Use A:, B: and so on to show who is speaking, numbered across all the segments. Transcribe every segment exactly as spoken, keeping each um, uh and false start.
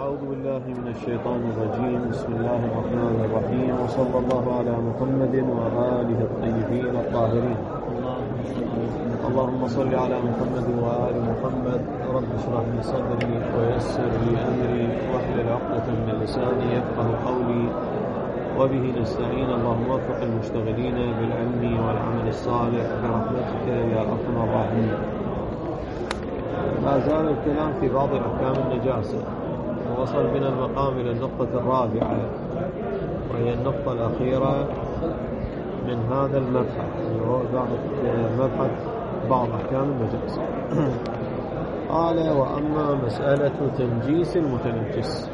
A: أعوذ بالله من الشيطان الرجيم. بسم الله الرحمن الرحيم، وصلى الله على محمد وآله الطيبين الطاهرين. اللهم صل على محمد وآل محمد. رب اشرح لي صدري ويسر لي أمري واحلل عقدة من لساني يفقه قولي وبه نستعين. اللهم وفق المشتغلين بالعلم والعمل الصالح برحمتك يا أرحم الراحمين. ما زال الكلام في بعض أحكام النجاسة، ووصل بنا المقام إلى النقطة الرابعة، وهي النقطة الأخيرة من هذا المبحث، وهو مبحث بعض أحكام النجاسة. قال: وأما مسألة تنجيس المتنجس،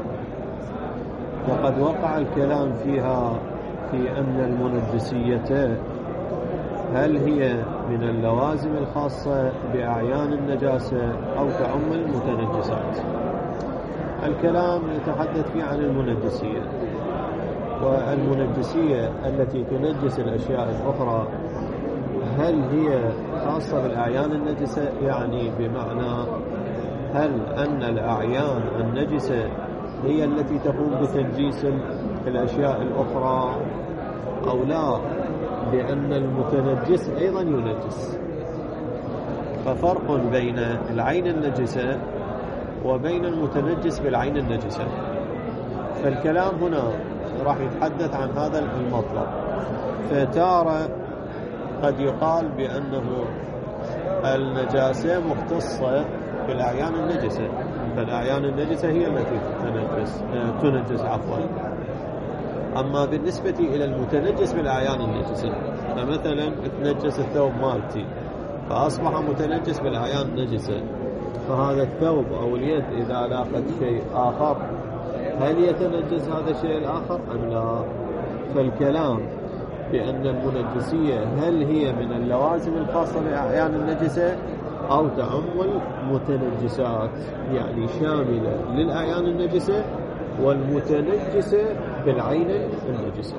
A: وقد وقع الكلام فيها في أن المنجسية هل هي من اللوازم الخاصة بأعيان النجاسة أو تعم المتنجسات. الكلام يتحدث فيه عن المنجسية، والمنجسية التي تنجس الأشياء الأخرى هل هي خاصة بالأعيان النجسة، يعني بمعنى هل أن الأعيان النجسة هي التي تقوم بتنجيس الأشياء الأخرى، أو لا، بأن المتنجس أيضا ينجس. ففرق بين العين النجسة وبين المتنجس بالعين النجسة. فالكلام هنا راح يتحدث عن هذا المطلب. فتارة قد يقال بأنه النجاسة مختصة بالأعيان النجسة، فالأعيان النجسة هي التي تنجس تنجس عفوا. أما بالنسبة إلى المتنجس بالأعيان النجسة، فمثلا تنجس الثوب مالتي فأصبح متنجس بالأعيان النجسة، فهذا الثوب أو اليد إذا لاقت شيء آخر هل يتنجس هذا الشيء الآخر أم لا؟ فالكلام بأن المنجسية هل هي من اللوازم الخاصة بأعيان النجسة أو تعم المتنجسات، يعني شاملة للأعيان النجسة والمتنجسة بالعين النجسة.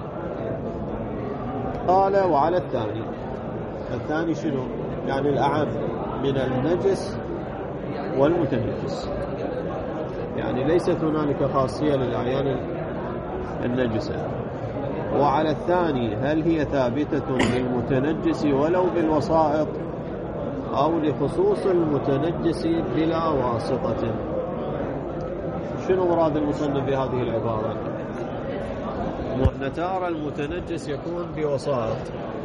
A: قال: وعلى الثاني، الثاني شنو؟ يعني الأعم من النجس والمتنجس، يعني ليست هنالك خاصية للأعيان النجسة. وعلى الثاني هل هي ثابتة للمتنجس ولو بالوسائط أو لخصوص المتنجس بلا واسطة. شنو مراد المصنف بهذه العبارة؟ نتارى المتنجس يكون بوسائط.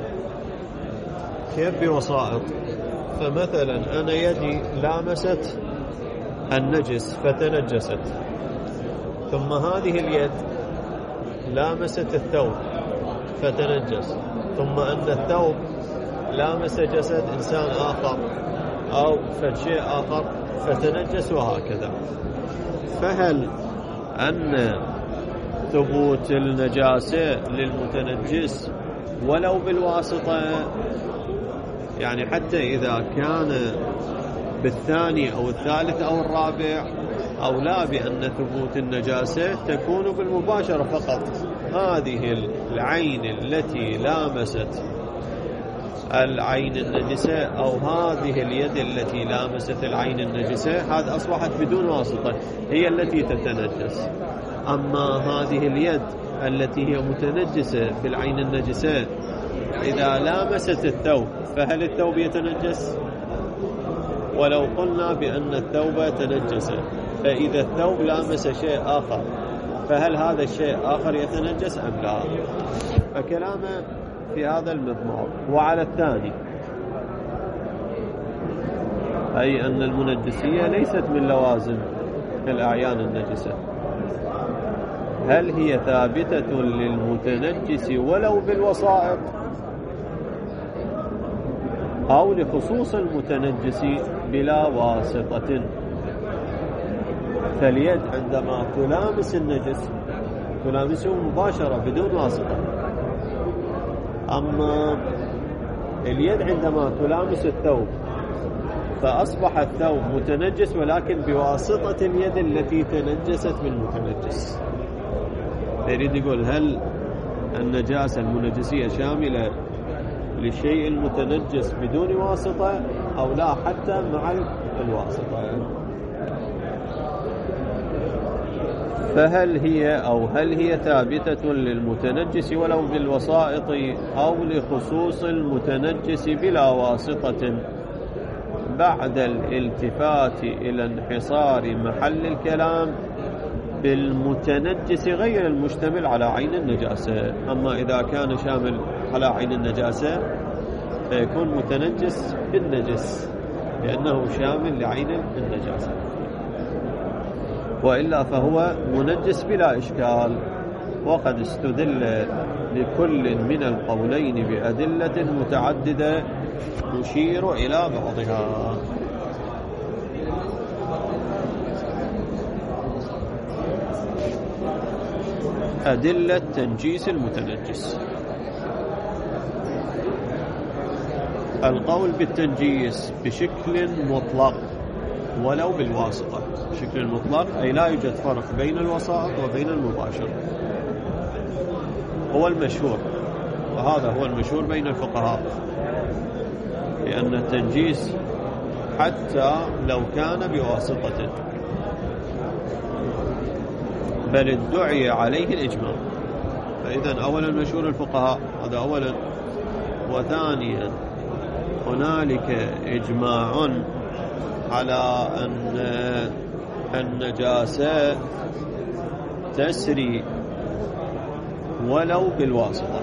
A: كيف بوسائط؟ فمثلا أنا يدي لامست النجس فتنجست، ثم هذه اليد لامست الثوب فتنجس، ثم أن الثوب لامس جسد إنسان آخر أو فشيء آخر فتنجس، وهكذا. فهل أن ثبوت النجاسة للمتنجس ولو بالواسطة، يعني حتى إذا كان بالثاني أو الثالث أو الرابع، أو لا، بأن ثبوت النجاسة تكون بالمباشرة فقط؟ هذه العين التي لامست العين النجسة أو هذه اليد التي لامست العين النجسة، هذا أصبحت بدون واسطة، هي التي تتنجس. أما هذه اليد التي هي متنجسة بالعين النجسة إذا لامست الثوب فهل الثوب يتنجس؟ ولو قلنا بأن الثوب تنجس، فإذا الثوب لامس شيء آخر فهل هذا الشيء آخر يتنجس أم لا؟ فكلامه في هذا المضمار. وعلى الثاني، أي أن المنجسية ليست من لوازم الأعيان النجسة، هل هي ثابتة للمتنجس ولو بالوسائط أو لخصوص المتنجس بلا واسطة. فاليد عندما تلامس النجس تلامسه مباشرة بدون واسطة، أما اليد عندما تلامس الثوب فأصبح الثوب متنجس ولكن بواسطة اليد التي تنجست بالمتنجس. يريد يقول هل النجاسة المنجسية شاملة للشيء المتنجس بدون واسطة أو لا، حتى مع الواسطة. فهل هي أو هل هي ثابتة للمتنجس ولو بالوسائط أو لخصوص المتنجس بلا واسطة بعد الالتفات إلى انحصار محل الكلام بالمتنجس غير المشتمل على عين النجاسة. أما إذا كان شامل على عين النجاسة فيكون متنجس بالنجس لأنه شامل لعين النجاسة، وإلا فهو منجس بلا إشكال. وقد استدل لكل من القولين بأدلة متعددة نشير إلى بعضها. أدلة تنجيس المتنجس. القول بالتنجيس بشكل مطلق ولو بالواسطة. بشكل مطلق أي لا يوجد فرق بين الوسائط وبين المباشرة، هو المشهور، وهذا هو المشهور بين الفقهاء، لأن التنجيس حتى لو كان بواسطة بل ادعي عليه الإجماع. فإذا أولا مشهور الفقهاء، هذا أولا. وثانيا هنالك إجماع على أن النجاسة تسري ولو بالواسطة.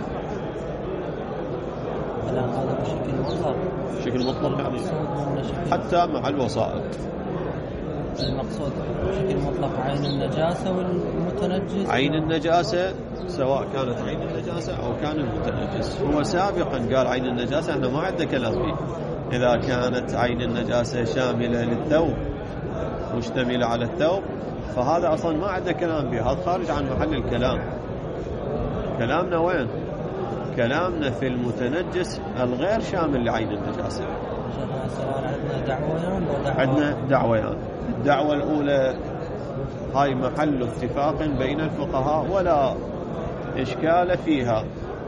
B: هذا بشكل مطلق،
A: بشكل مطلق يعني حتى مع الوسائط.
B: المقصود بشكل مطلق عين النجاسة والمتنجس.
A: عين النجاسة سواء كانت عين النجاسة أو كان المتنجس. هو سابقا قال عين النجاسة، احنا ما عندنا كلام فيه. إذا كانت عين النجاسة شاملة للثوب مشتملة على الثوب فهذا أصلا ما عندنا كلام فيه، هذا خارج عن محل الكلام. كلامنا وين؟ كلامنا في المتنجس الغير شامل لعين النجاسة.
B: عندنا دعويان
A: عندنا دعويان. الدعوة الأولى هاي محل اتفاق بين الفقهاء ولا إشكال فيها،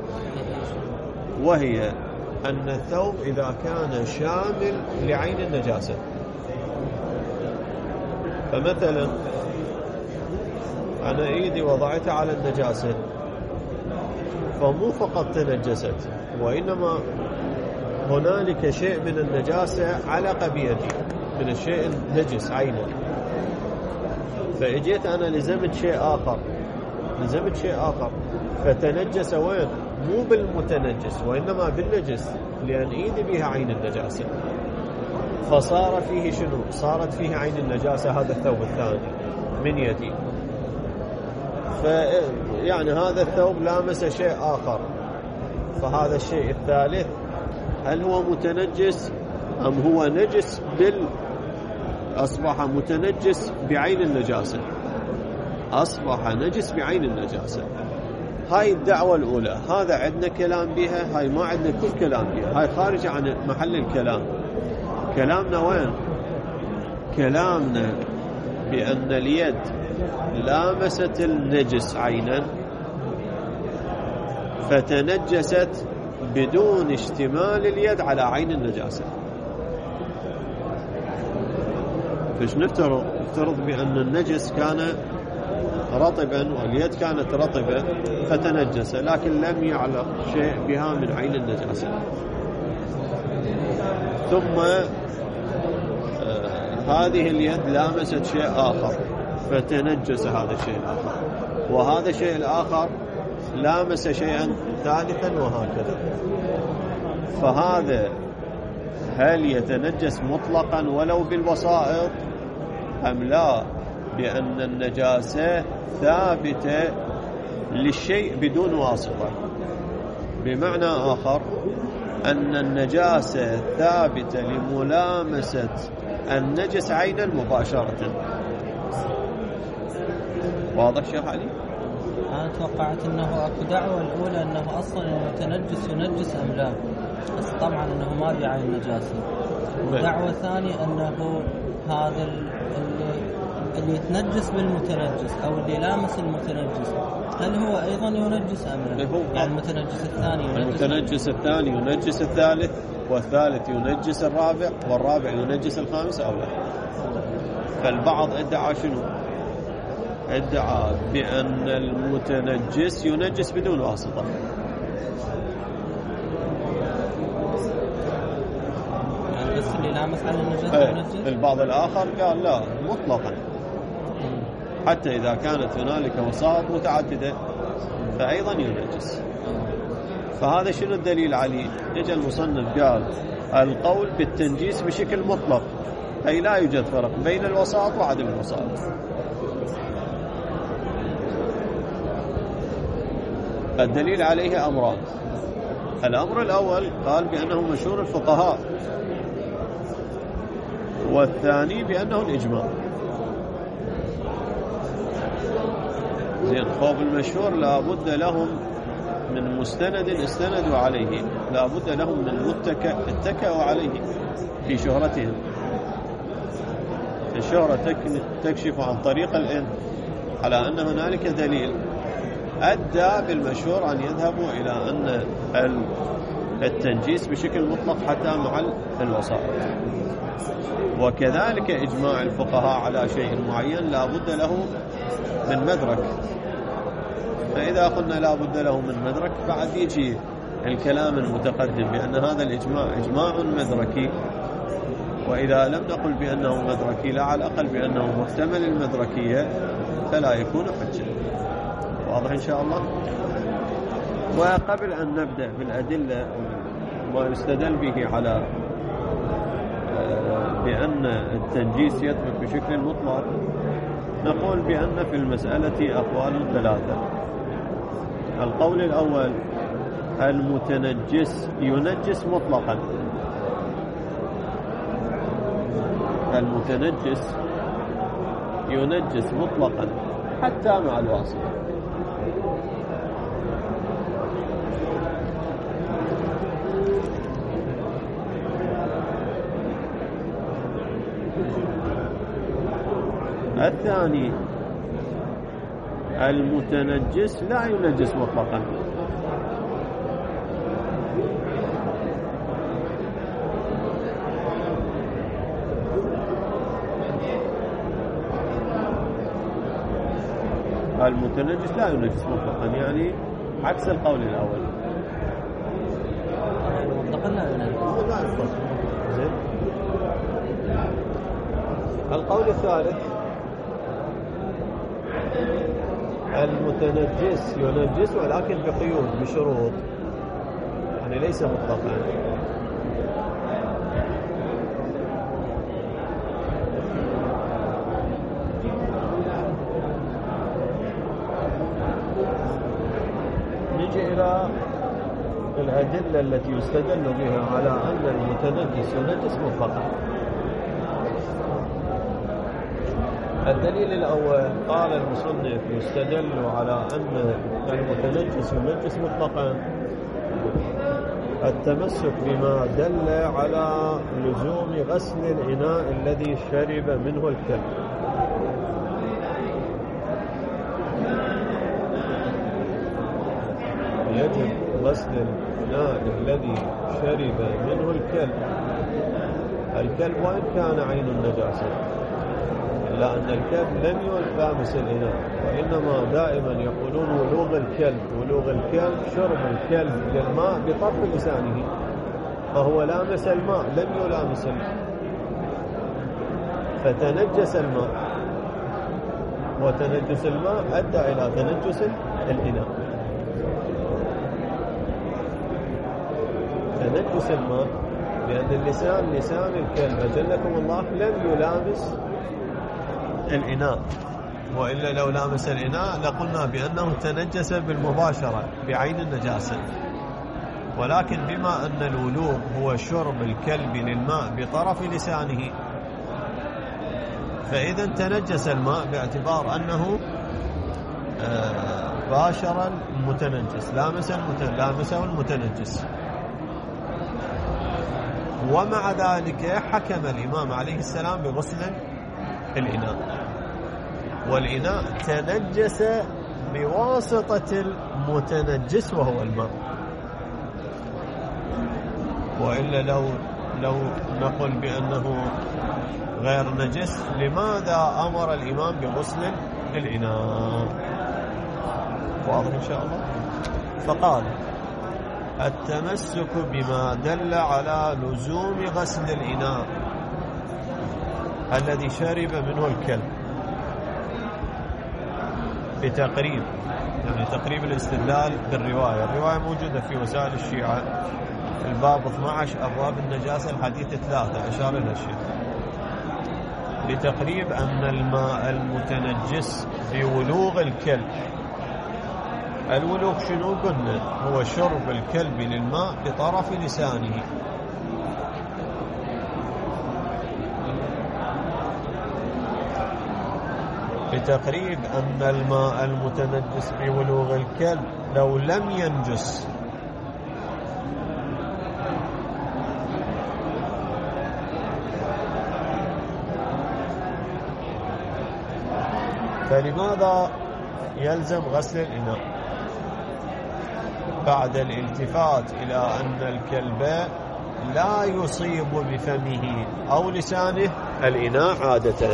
A: وهي أن الثوب إذا كان شامل لعين النجاسة، فمثلا أنا إيدي وضعتها على النجاسة فمو فقط تنجست، وإنما هنالك شيء من النجاسة علق بيدي من الشيء النجس عينه، فإجيت أنا لزمت شيء آخر لزمت شيء آخر فتنجس وين؟ مو بالمتنجس وإنما بالنجس، لأن إيدي بها عين النجاسة، فصار فيه شنو؟ صارت فيه عين النجاسة هذا الثوب الثاني من يدي. فيعني هذا الثوب لامس شيء آخر، فهذا الشيء الثالث هل هو متنجس أم هو نجس بال أصبح متنجس بعين النجاسة، أصبح نجس بعين النجاسة. هاي الدعوة الأولى، هذا عندنا كلام بها، هاي ما عندنا كل كلام بها، هاي خارج عن محل الكلام. كلامنا وين؟ كلامنا بأن اليد لامست النجس عينا فتنجست بدون اشتمال اليد على عين النجاسة. فايش نفترض؟ نفترض بأن النجس كان رطبا واليد كانت رطبة فتنجس، لكن لم يعلق شيء بها من عين النجاسة، ثم آه هذه اليد لامست شيء آخر فتنجس هذا الشيء الآخر، وهذا الشيء الآخر لامس شيئا ثالثا، وهكذا. فهذا هل يتنجس مطلقا ولو بالوسائط أم لا؟ بأن النجاسة ثابتة للشيء بدون واسطة. بمعنى آخر أن النجاسة ثابتة لملامسة النجس عينا مباشرة. واضح شيخ علي؟
B: أنا توقعت أنه أكو دعوة الأولى أنه أصلا المتنجس ينجس أم لا، بس طبعا أنه ما بعين نجاسة. ودعوة ثانية أنه هذا اللي, اللي يتنجس بالمتنجس أو اللي لامس المتنجس هل هو أيضا ينجس أم لا؟ يعني المتنجس الثاني ينجس
A: المتنجس الثاني ينجس الثالث، والثالث ينجس الرابع، والرابع ينجس الخامس أو لا. فالبعض ادعى شنو؟ ادعى بأن المتنجس ينجس بدون واسطة.
B: يعني بس اللي لامس على النجاسة ينجس؟
A: البعض الآخر قال لا مطلقا، حتى إذا كانت هنالك وسائط متعددة فأيضا ينجس. فهذا شنو الدليل عليه؟ يجي المصنف قال القول بالتنجيس بشكل مطلق، أي لا يوجد فرق بين الوسائط وعدم الوسائط. الدليل عليه أمران. الأمر الأول قال بأنه مشهور الفقهاء، والثاني بأنه الإجماع. زين، خوف المشهور لابد لهم من مستند استندوا عليه، لابد لهم من متكأ اتكأوا عليه في شهرتهم. الشهرة تكشف عن طريق العلم على أن هنالك دليل أدى بالمشهور أن يذهبوا إلى أن التنجيس بشكل مطلق حتى مع الوسائط. وكذلك إجماع الفقهاء على شيء معين لا بد له من مدرك. فإذا قلنا لا بد له من مدرك بعد يجي الكلام المتقدم بأن هذا الإجماع إجماع مدركي، وإذا لم نقل بأنه مدركي لا على الأقل بأنه محتمل المدركية فلا يكون حجة. واضح إن شاء الله؟ وقبل أن نبدأ بالأدلة ما يستدل به على بأن التنجيس يثبت بشكل مطلق، نقول بأن في المسألة أقوال ثلاثة. القول الأول المتنجس ينجس مطلقا. المتنجس ينجس مطلقا حتى مع الواسطة. الثاني المتنجس لا ينجس مطلقا. المتنجس لا ينجس مطلقا يعني عكس القول الأول.
B: مطلقا لا ينجس.
A: لا ينجس. زين. القول الثالث المتنجس ينجس ولكن بقيود بشروط، يعني ليس مطلقا. نجي إلى الأدلة التي يستدل بها على أن المتنجس ينجس مطلقا. الدليل الأول قال المصنف يستدل على أن المتنجس ينجس مطلقا التمسك بما دل على لزوم غسل الإناء الذي شرب منه الكلب. يجب غسل الإناء الذي شرب منه الكلب. الكلب وإن كان عين النجاسة، إلا أن الكلب لم يلامس الإناء، وإنما دائما يقولون ولوغ الكلب. ولوغ الكلب شرب الكلب للماء بطرف لسانه، فهو لامس الماء لم يلامس الماء، فتنجس الماء، وتنجس الماء أدى إلى تنجس الإناء. تنجس الماء لأن اللسان لسان الكلب أجلكم الله لم يلامس الإناء، وإلا لو لامس الإناء لقلنا بأنه تنجس بالمباشرة بعين النجاسة. ولكن بما أن الولوغ هو شرب الكلب للماء بطرف لسانه، فإذا تنجس الماء باعتبار أنه باشر المتنجس، لامسه المتنجس. ومع ذلك حكم الإمام عليه السلام بغسل الإناء، والإناء تنجس بواسطة المتنجس وهو الماء. وإلا لو لو نقول بأنه غير نجس، لماذا أمر الإمام بغسل الإناء. واضح إن شاء الله. فقال التمسك بما دل على لزوم غسل الإناء الذي شرب منه الكلب بتقريب، يعني تقريب الاستدلال بالرواية. الرواية موجودة في وسائل الشيعة في الباب اثني عشر أبواب النجاسة الحديث ثلاثة أشار إلى الشيخ، لتقريب أن الماء المتنجس بولوغ الكلب. الولوغ شنو قلنا؟ هو شرب الكلب للماء بطرف لسانه. بتقريب أن الماء المتنجس بولوغ الكلب لو لم ينجس فلماذا يلزم غسل الإناء بعد الالتفات إلى أن الكلب لا يصيب بفمه أو لسانه الإناء عادة؟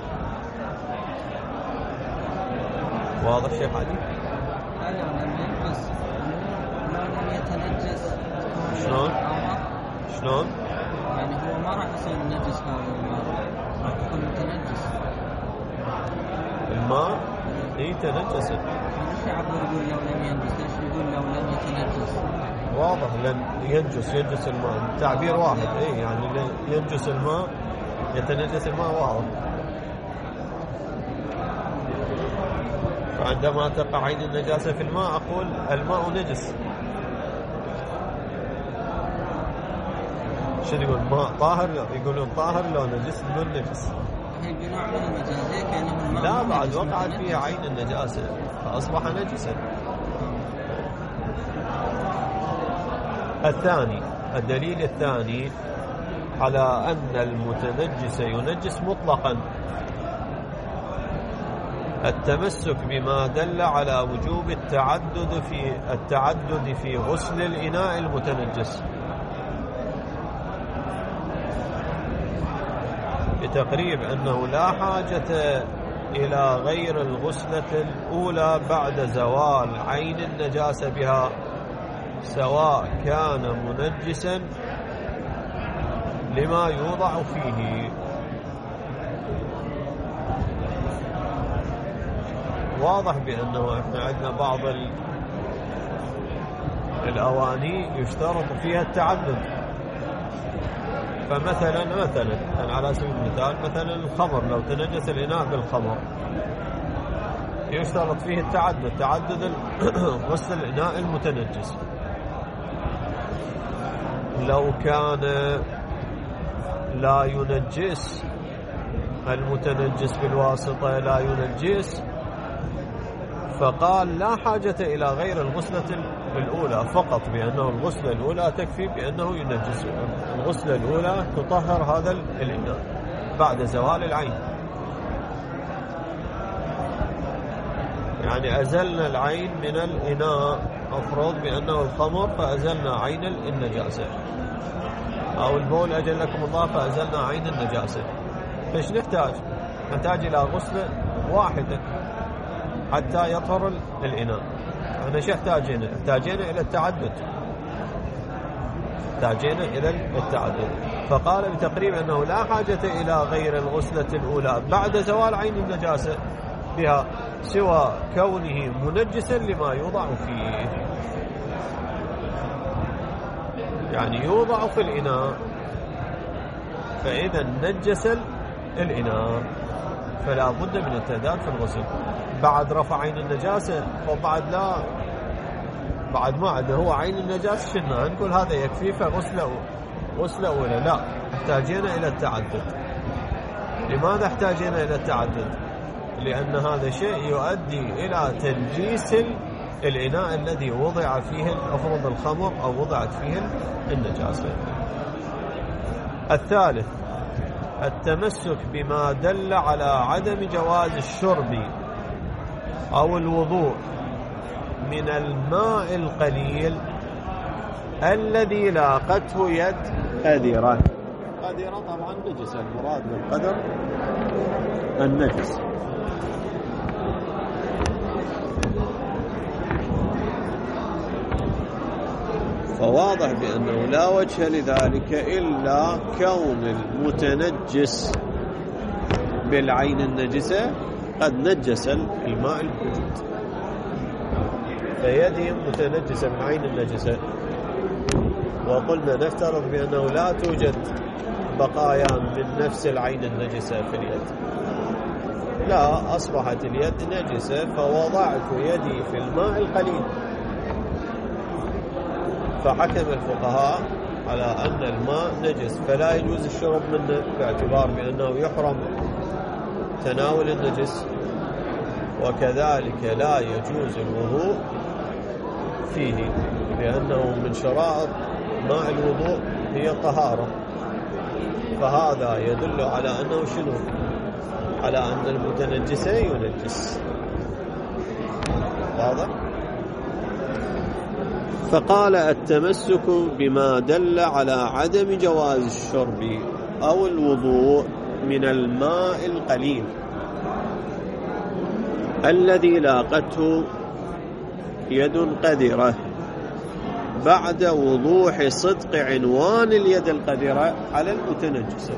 A: واضح شيخ علي؟
B: لا لا لم ينجس، لم يتنجس.
A: شلون؟ شلون؟
B: يعني هو ما راح يصير نجس هذا الماء، راح يكون متنجس.
A: الماء اي تنجس.
B: ليش يعبر يقول لو لم ينجس؟ ليش يقول لو لم يتنجس؟
A: واضح لن ينجس ينجس الماء تعبير واحد. اي يعني ينجس الماء يتنجس الماء واضح. فعندما تقع عين النجاسة في الماء أقول الماء نجس. شنو يقول ماء طاهر؟ يقولون طاهر لو نجس يقول نجس.
B: هي بنوع من المجازية كأنه الماء
A: لا بعد وقعت فيها عين النجاسة فأصبح نجسا. الثاني الدليل الثاني على أن المتنجس ينجس مطلقا التمسك بما دل على وجوب التعدد في التعدد في غسل الإناء المتنجس بتقريب أنه لا حاجة إلى غير الغسلة الأولى بعد زوال عين النجاسة بها سواء كان منجسا لما يوضع فيه. واضح بأنه احنا عندنا بعض الأواني يشترط فيها التعدد. فمثلا مثلا يعني على سبيل المثال مثلا الخمر، لو تنجس الإناء بالخمر يشترط فيه التعدد، تعدد غسل الإناء المتنجس. لو كان لا ينجس المتنجس بالواسطة لا ينجس فقال لا حاجة إلى غير الغسلة الأولى فقط، بأنه الغسلة الأولى تكفي بأنه ينجس. الغسلة الأولى تطهر هذا الإناء بعد زوال العين، يعني أزلنا العين من الإناء، أفرض بأنه الخمر فأزلنا عين النجاسة، أو البول أجلكم الله فأزلنا عين النجاسة. فإيش نحتاج؟ نحتاج إلى غسلة واحدة حتى يطهر الإناء. احنا شو احتاجينا؟ احتاجينا إلى التعدد، احتاجينا إلى التعدد. فقال بتقريب أنه لا حاجة إلى غير الغسلة الأولى بعد زوال عين النجاسة بها سوى كونه منجسا لما يوضع فيه. يعني يوضع في الإناء فإذا نجس الإناء فلا بد من التعداد في الغسل. بعد رفع عين النجاسة وبعد لا، بعد ما عده هو عين النجاسة شنو نقول هذا يكفي فغسله غسله أولى؟ لا، احتاجينا إلى التعدد. لماذا احتاجينا إلى التعدد؟ لأن هذا شيء يؤدي إلى تنجيس الإناء الذي وضع فيه أفرض الخمر أو وضعت فيه النجاسة. الثالث التمسك بما دل على عدم جواز الشرب أو الوضوء من الماء القليل الذي لاقته يد قدرة. قدرة طبعا نجس، المراد بالقدر النجس. فواضح بأنه لا وجه لذلك إلا كون المتنجس بالعين النجسة قد نجس الماء الموجود. فيده متنجسة بالعين النجسة، وقلنا نفترض بأنه لا توجد بقايا من نفس العين النجسة في اليد، لا، أصبحت اليد نجسة فوضعت يدي في الماء القليل. فحكم الفقهاء على أن الماء نجس فلا يجوز الشرب منه، باعتبار بأنه يحرم تناول النجس، وكذلك لا يجوز الوضوء فيه، لأنه من شرائط ماء الوضوء هي الطهارة. فهذا يدل على أنه شنو؟ على أن المتنجس ينجس. واضح؟ فقال التمسك بما دل على عدم جواز الشرب أو الوضوء من الماء القليل الذي لاقته يد قذرة بعد وضوح صدق عنوان اليد القذرة على المتنجسة.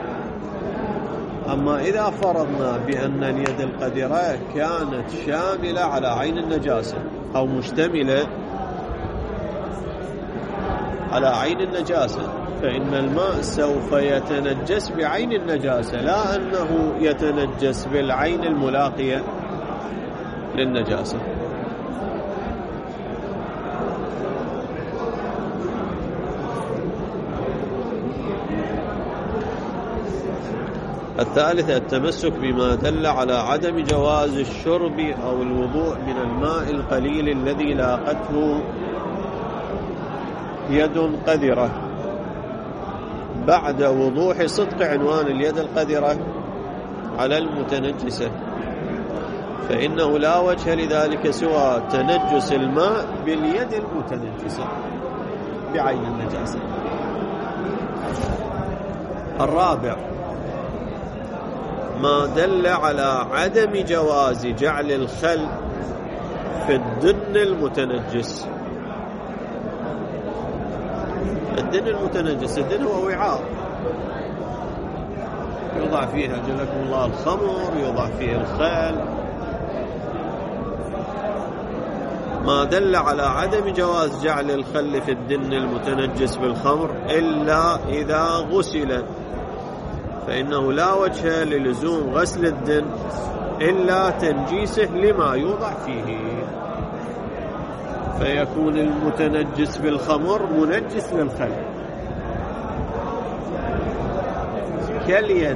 A: أما إذا فرضنا بأن اليد القذرة كانت شاملة على عين النجاسة أو مشتملة على عين النجاسة، فإن الماء سوف يتنجس بعين النجاسة، لا أنه يتنجس بالعين الملاقية للنجاسة. الثالث التمسك بما دل على عدم جواز الشرب أو الوضوء من الماء القليل الذي لاقته يد قذرة بعد وضوح صدق عنوان اليد القذرة على المتنجسة، فإنه لا وجه لذلك سوى تنجس الماء باليد المتنجسة بعين النجاسة. الرابع ما دل على عدم جواز جعل الخل في الدن المتنجس. الدن المتنجس، الدن هو وعاء يوضع فيه أجلكم الله الخمر، يوضع فيه الخل. ما دل على عدم جواز جعل الخل في الدن المتنجس بالخمر إلا إذا غسل، فإنه لا وجه للزوم غسل الدن إلا تنجيسه لما يوضع فيه، فيكون المتنجس بالخمر منجس للخل. كاليد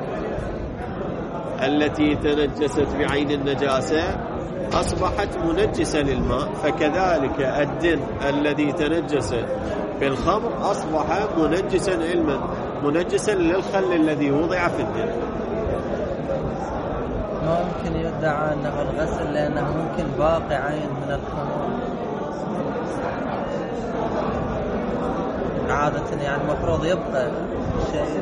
A: التي تنجست بعين النجاسة أصبحت منجسة للماء، فكذلك الدن الذي تنجس بالخمر أصبح منجسا علما منجسا للخل الذي وضع في الدن.
B: ما ممكن يدعى أنه الغسل لأنه ممكن باقي عين من الخمر عادة، يعني المفروض يبقى شيء،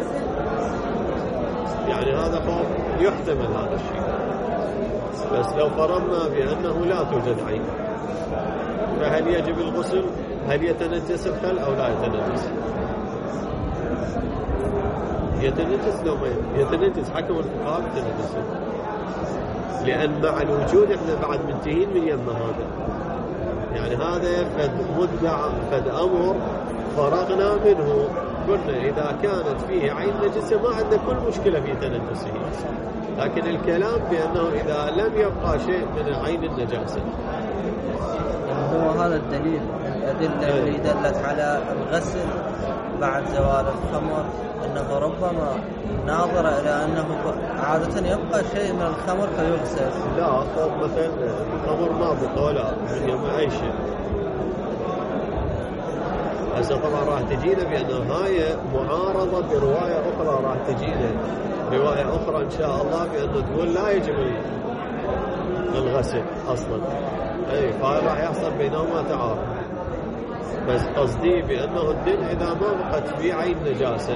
A: يعني هذا خوف يحتمل هذا الشيء. بس لو فرضنا بأنه لا توجد عين، فهل يجب الغسل؟ هل يتنجس الخل أو لا يتنجس؟ يتنجس لو ما يتنجس، حكم الفقهاء يتنجس، لأن مع الوجود احنا بعد منتهين من يمه هذا، يعني هذا فد مدع فد أمر فرغنا منه، قلنا إذا كانت فيه عين نجسة ما عندنا كل مشكلة في تنجسه، لكن الكلام بأنه إذا لم يبقى شيء من عين النجاسة.
B: هو هذا الدليل، الأدلة اللي دلت على الغسل بعد زوال الخمر أنه ربما ناظر إلى أنه عادة يبقى شيء من الخمر فيغسل.
A: لا، طب مثلا الخمر ما بقى لا من يوم أي شيء. هسه طبعا راح تجينا بأنه هاي معارضة برواية أخرى، راح تجينا رواية أخرى إن شاء الله بأنه تقول لا يجب الغسل أصلا، أي فهذا راح يحصل بينهما تعارض. بس قصدي بأنه الدين إذا ما بقت في عين نجاسة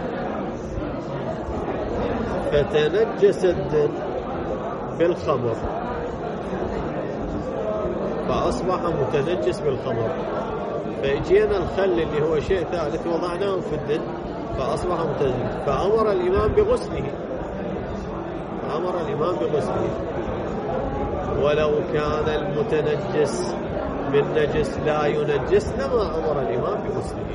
A: فتنجس الدين بالخمر فأصبح متنجس بالخمر، فإجينا الخل اللي هو شيء ثالث وضعناه في الدن فأصبح متنجس، فأمر الإمام بغسله فأمر الإمام بغسله ولو كان المتنجس من نجس لا ينجس لما أمر الإمام بغسله.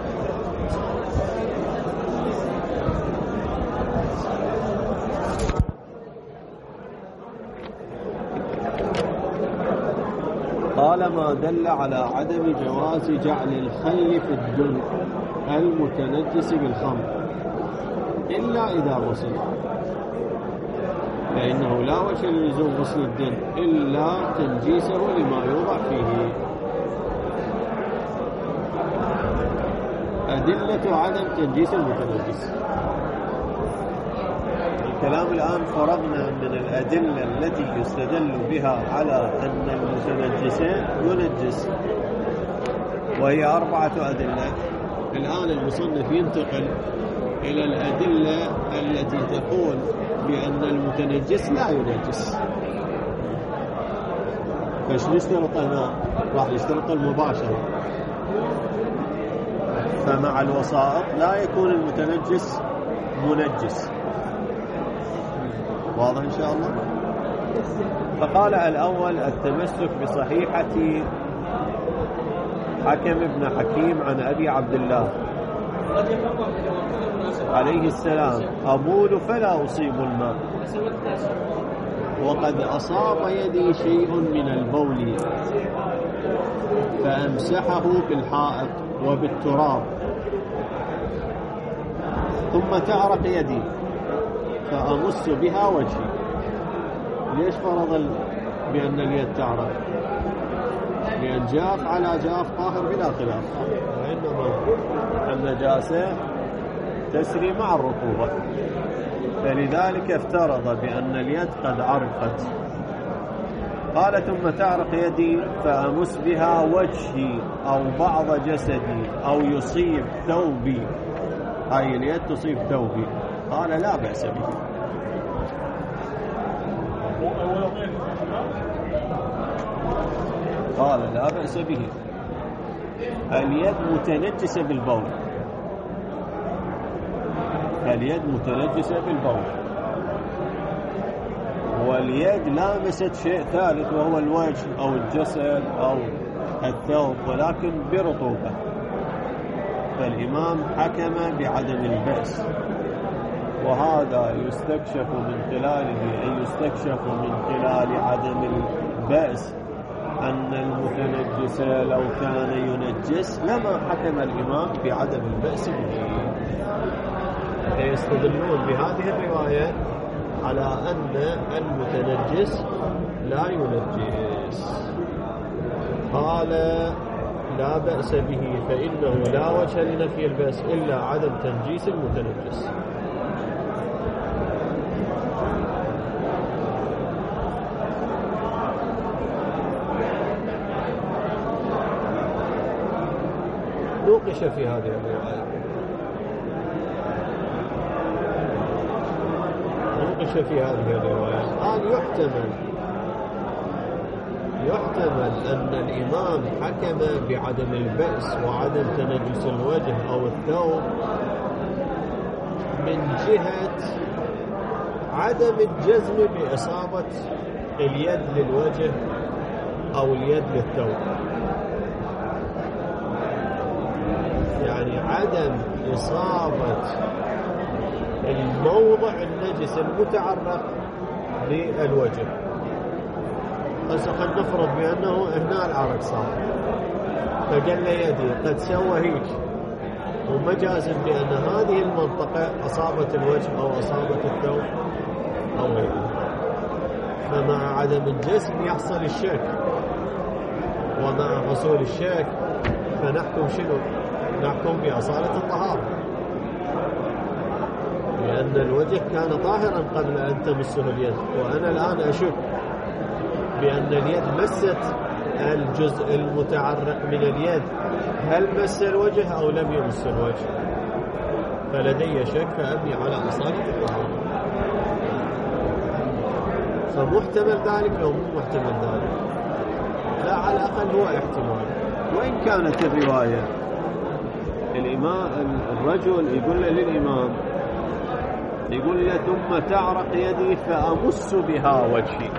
A: قال ما دل على عدم جواز جعل الخل في الدن المتنجس بالخمر إلا إذا غسل، فإنه لا وجه للزوم غسل الدن إلا تنجيسه لما يوضع فيه. أدلة عدم تنجيس المتنجس. الكلام الآن فرضنا من الأدلة التي يستدل بها على أن المتنجس ينجس، وهي أربعة أدلة. الآن المصنف ينتقل إلى الأدلة التي تقول بأن المتنجس لا ينجس. فايش نشترط هنا؟ راح نشترط المباشرة، فمع الوسائط لا يكون المتنجس منجس. واضح إن شاء الله؟ فقال الأول التمسك بصحيحة حكم بن حكيم عن أبي عبد الله عليه السلام: أبول فلا أصيب الماء، وقد أصاب يدي شيء من البول فأمسحه بالحائط وبالتراب، ثم تعرق يدي فأمس بها وجهي. ليش فرض بأن اليد تعرق؟ لأن جاف على جاف طاهر بلا خلاف، وإنما النجاسة تسري مع الرطوبة، فلذلك افترض بأن اليد قد عرقت. قال: ثم تعرق يدي فأمس بها وجهي أو بعض جسدي أو يصيب ثوبي، أي اليد تصيب ثوبي. قال: لا بأس به. قال: لا بأس به. اليد متنجسة بالبول، اليد متنجسة بالبول، واليد لامست شيء ثالث وهو الوجه أو الجسد أو الثوب، ولكن برطوبة، فالإمام حكم بعدم البأس. وهذا يستكشف من خلاله، أي يستكشف من خلال عدم البأس، أن المتنجس لو كان ينجس لما حكم الإمام بعدم البأس به. يستدلون بهذه الرواية على أن المتنجس لا ينجس. قال: لا بأس به، فإنه لا وجه لنفي البأس إلا عدم تنجيس المتنجس. نوقش في هذه الرواية نوقش في هذه الرواية قال: يحتمل يحتمل أن الإمام حكم بعدم البأس وعدم تنجس الوجه أو الثوب من جهة عدم الجزم بإصابة اليد للوجه أو اليد للثوب، يعني عدم إصابة الموضع النجس المتعرق بالوجه. هسه خلينا نفرض بأنه هنا العرق صار، فقال لي يدي قد سوى هيك ومجازم بأن هذه المنطقة أصابت الوجه أو أصابت الثوب أو غيره، فمع عدم الجسم يحصل الشك، ومع حصول الشك فنحكم شنو؟ نحكم بأصالة الطهارة، لأن الوجه كان طاهرا قبل أن تمسه اليد، وأنا الآن أشك بأن اليد مست الجزء المتعرق من اليد، هل مس الوجه أو لم يمس الوجه؟ فلدي شك، فأبني على أصالة الطهارة. فمحتمل ذلك أو مو محتمل ذلك؟ لا، على الأقل هو احتمال. وإن كانت الرواية الإمام الرجل يقول له للإمام، يقول له ثم تعرق يدي فأمس بها وجهي،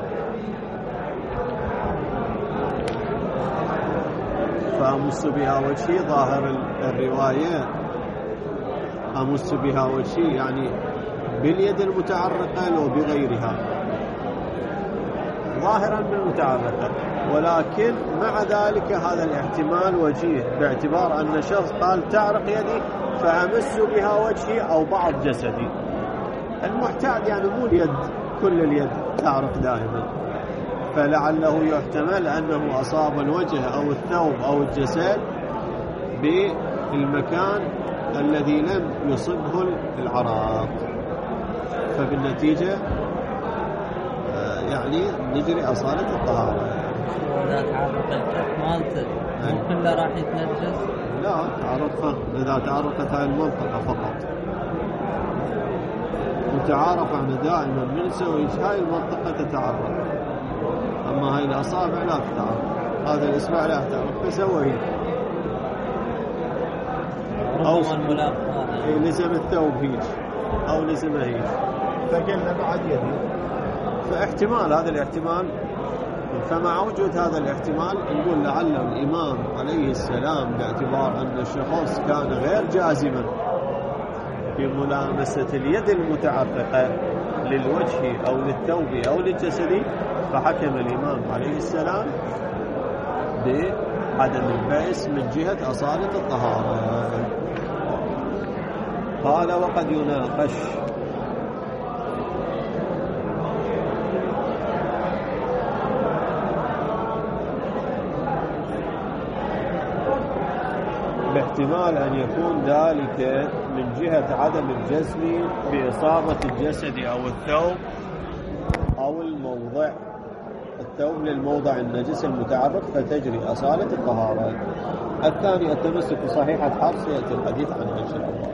A: فأمس بها وجهي، ظاهر الرواية أمس بها وجهي يعني باليد المتعرقة لو بغيرها، ظاهرا بالمتعرقة، ولكن مع ذلك هذا الاحتمال وجيه باعتبار أن شخص قال تعرق يدي فأمس بها وجهي أو بعض جسدي. المحتاج يعني مو اليد كل اليد تعرق دائما، فلعله يحتمل أنه أصاب الوجه أو الثوب أو الجسد بالمكان الذي لم يصبه العراق، فبالنتيجة يعني نجري أصالة الطهارة.
B: إذا تعرق الكف مالته ممكن لا راح يتنجس؟
A: لا، تعرق إذا تعرقت هاي المنطقة فقط، متعارف عن دائما من سوي هاي المنطقة تتعرق، أما هاي الأصابع لا تتعرق، هذا الإصبع لا تتعرق فسوي أو لزم الثوب هيك أو لزم هيك فقلنا بعد يدي، فاحتمال هذا الاحتمال. فمع وجود هذا الاحتمال نقول لعل الإمام عليه السلام باعتبار أن الشخص كان غير جازما في ملامسة اليد المتعرقة للوجه أو للثوب أو للجسد، فحكم الإمام عليه السلام بعدم البأس من جهة أصالة الطهارة. قال وقد يناقش باحتمال أن يكون ذلك من جهة عدم الجزم بإصابة الجسد أو الثوب أو الموضع الثوب للموضع النجس المتعرق فتجري أصالة الطهارة. الثاني التمسك بصحيحة حرص، يأتي الحديث عنها إن شاء الله.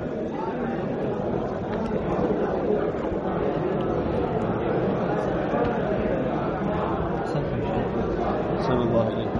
A: صلى الله عليه وسلم.